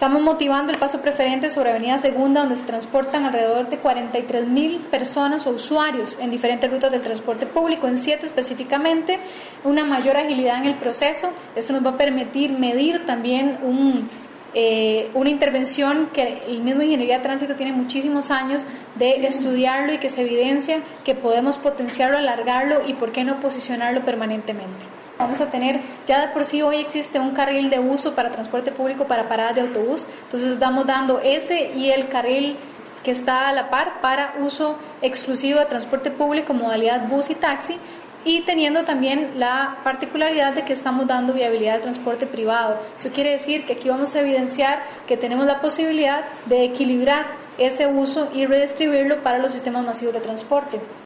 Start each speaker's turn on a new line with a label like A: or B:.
A: Estamos motivando el paso preferente sobre Avenida Segunda, donde se transportan alrededor de 43,000 personas o usuarios en diferentes rutas del transporte público, en 7 específicamente, una mayor agilidad en el proceso. Esto nos va a permitir medir también una intervención que el mismo Ingeniería de Tránsito tiene muchísimos años de estudiarlo y que se evidencia que podemos potenciarlo, alargarlo y por qué no posicionarlo permanentemente. Vamos a tener, ya de por sí hoy existe un carril de uso para transporte público para paradas de autobús, entonces estamos dando ese y el carril que está a la par para uso exclusivo de transporte público, modalidad bus y taxi, y teniendo también la particularidad de que estamos dando viabilidad al transporte privado. Eso quiere decir que aquí vamos a evidenciar que tenemos la posibilidad de equilibrar ese uso y redistribuirlo para los sistemas masivos de transporte.